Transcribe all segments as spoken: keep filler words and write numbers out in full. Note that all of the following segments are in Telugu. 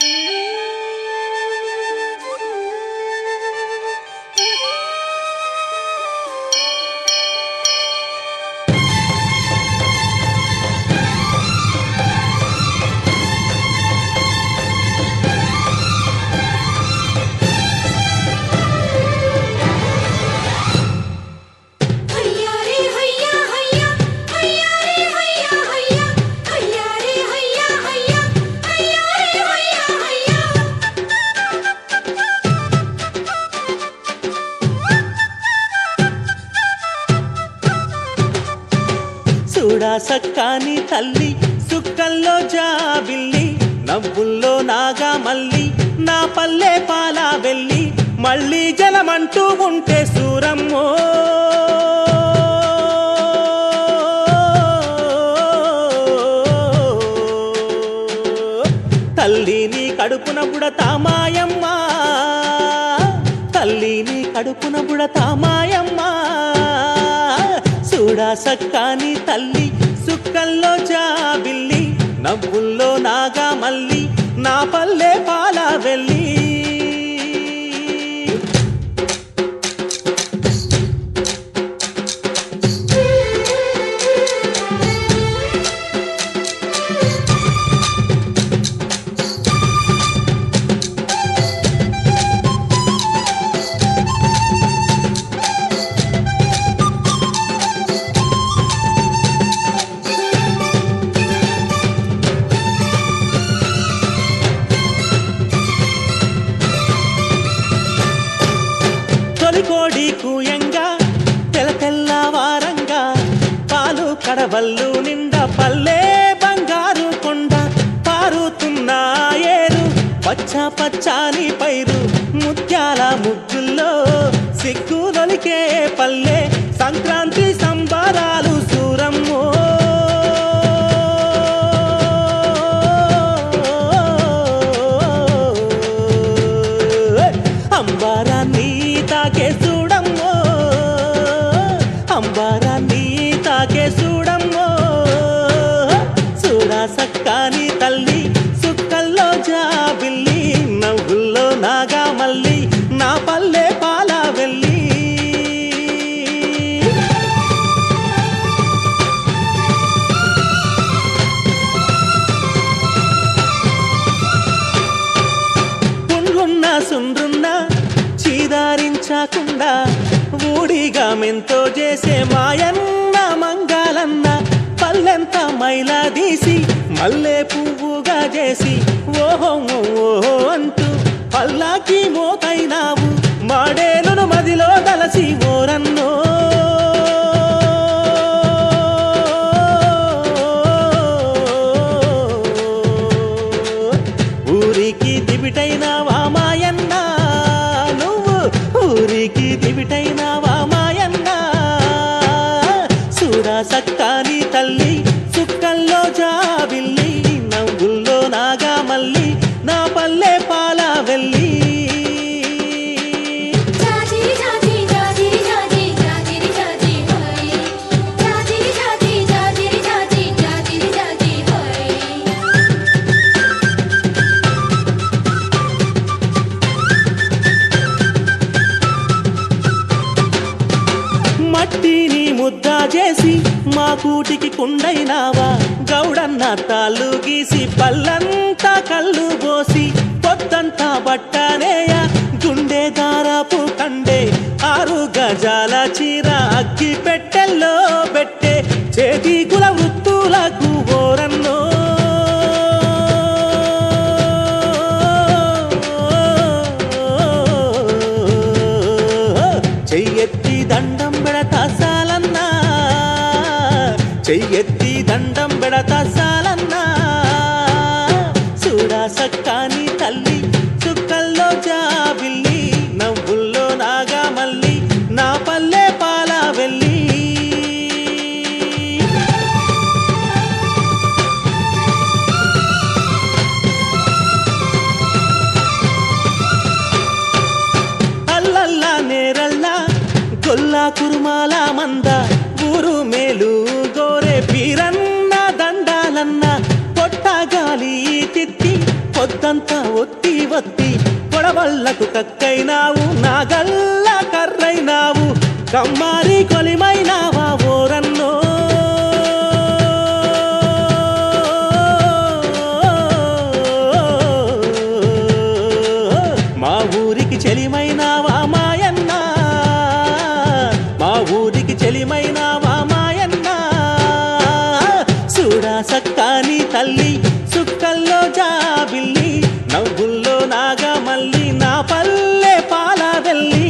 చూడా సక్కాని తల్లి సుక్కల్లో జాబిల్లి నవ్వుల్లో నాగా మల్లి నా పల్లె పాలా వెళ్ళి మళ్ళీ జలమంటూ ఉంటే సూరమ్మో తల్లిని కడుపున బుడతా మాయమ్మ తల్లిని కడుపున బుడతా మాయమ్మ చూడా సక్కాని తల్లి సుక్కల్లో జాబిల్లి నవ్వుల్లో నాగా మల్లి నా పల్లె పాలా వెళ్ళి కోడి కూయంగా తెల తెల్లవారంగా పాలు కడవల్లు నిండా పల్లె బంగారు కొండ పారుతున్న ఏరు పచ్చ పచ్చాని పైరు ముత్యాల ముగ్గుల్లో సిగ్గులొలికే పల్లె సంక్రాంతి సంబరాలు సూరమ్మో అంబారాన్ని తాకే చూడమ్మో అంబారాన్ని తాకే చూడమ్మో చూడా సక్కాని తల్లి సుక్కల్లో జాబిల్లి నవ్వుల్లో నాగా మల్లి నా పల్లె పాలా వెళ్ళి పుండ్లున్న సుండ్రున్న చీదారించకుండా ఊడిగా మెంతో చేసే మాయన్న మంగాలన్న పల్లెంత మైలా తీసి మల్లె పువ్వుగా చేసి ఓహో ఓహో అంటూ పల్లాకి మోతైనావు మాడేలును మదిలో దలసి ఓరన్నో ఊరికి దివిటైనావా మాయన్న నువ్వు ఊరికి దివిటైనావా మాయన్న చూడా సక్కాని తల్లి సుక్కల్లో జాబిల్లి నవ్వుల్లో నాగా మల్లి నా పల్లె పాలా వెళ్ళి మట్టిని ముద్దా చేసి మా కూటికి కుండైనావా గౌడన్న తాళ్ళు గీసి పల్లంతా కళ్ళు పోసి పొద్దంతా బట్టనేయ గుండె దారాపు కండే ఆరు గజాల చీర అగ్గి పెట్టెల్లో పెట్టే చేతి కుల వృత్తులకు ఓరన్నో చెయ్యెత్తి దండం పెడతా సాలన్నా చెయ్యెత్తి దండం పెడతా సాలన్నా చూడా సక్కాని తల్లి చుక్కల్లో జాబిల్లి నవ్వుల్లో నాగా మల్లి నా పల్లె పాలా వెళ్ళి అల్లల్లా నేరల్లా గొల్లా కురుమాల మంద ఊరు మేలు గోరే పీరన్న దండాలన్న పొట్టగాలి తిత్తి పొద్దు పొద్దంతా ఒత్తి ఒత్తి కొడవళ్ళకు కక్కైనావు నాగల్ల కర్రైనావు కమ్మారి కొలిమైనావా ఓరన్నో మా ఊరికి చెలిమైనావా మాయన్న మా ఊరికి చెలిమైనావా మాయన్న చూడా సక్కాని తల్లి సుక్కల్లో జాబిల్లి నవ్వుల్లో నాగమల్లి నా పల్లె పాలవెల్లి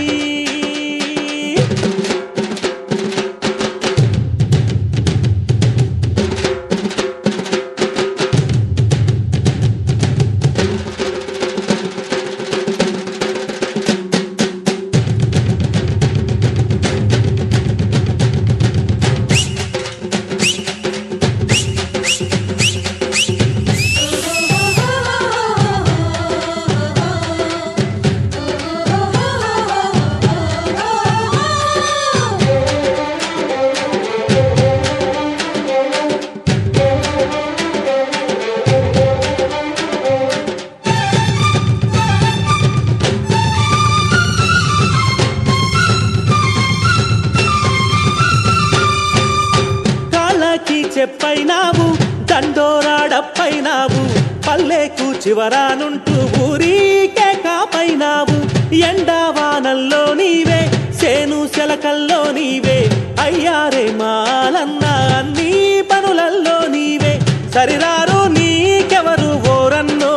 చెప్పైనావు దండోరాడప్పైనావు పల్లెకు చివరానుంటూ ఊరికే కాపైనావు ఎండావానల్లో నీవే సేను శలకల్లో నీవే అయ్యారే మాలన్న అన్ని పనులల్లో నీవే సరిరారు నీకెవరు ఓరన్నో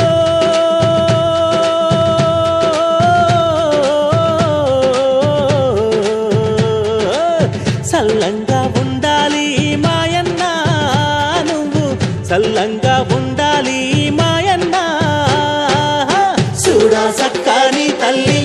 సల్లంగా ఉండాలి మాయన్న నువ్వు సల్లంగా ఉండాలి మాయన్న చూడా సక్కాని తల్లి